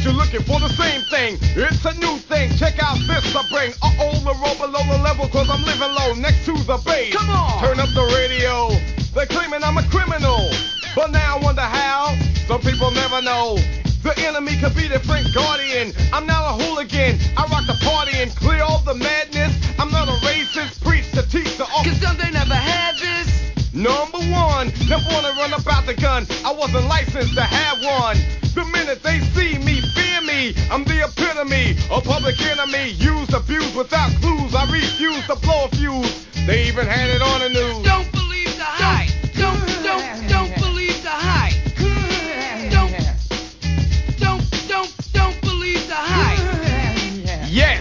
But you're looking for the same thing. It's a new thing. Check out this I bring. The roll below the level, cause I'm living low next to the base. Come on! Turn up the radio. They're claiming I'm a criminal. But now I wonder how. Some people never know. The enemy could be their friend guardian. I'm not a hooligan. I rock the party and clear all the madness. I'm not a racist. Preach to teach the Cause some they never had this. Number one, never wanna run about the gun. I wasn't licensed to have one. The minute they see me, fear me. I'm the epitome, a public enemy. Used, abused without clues. I refuse to blow a fuse. They even had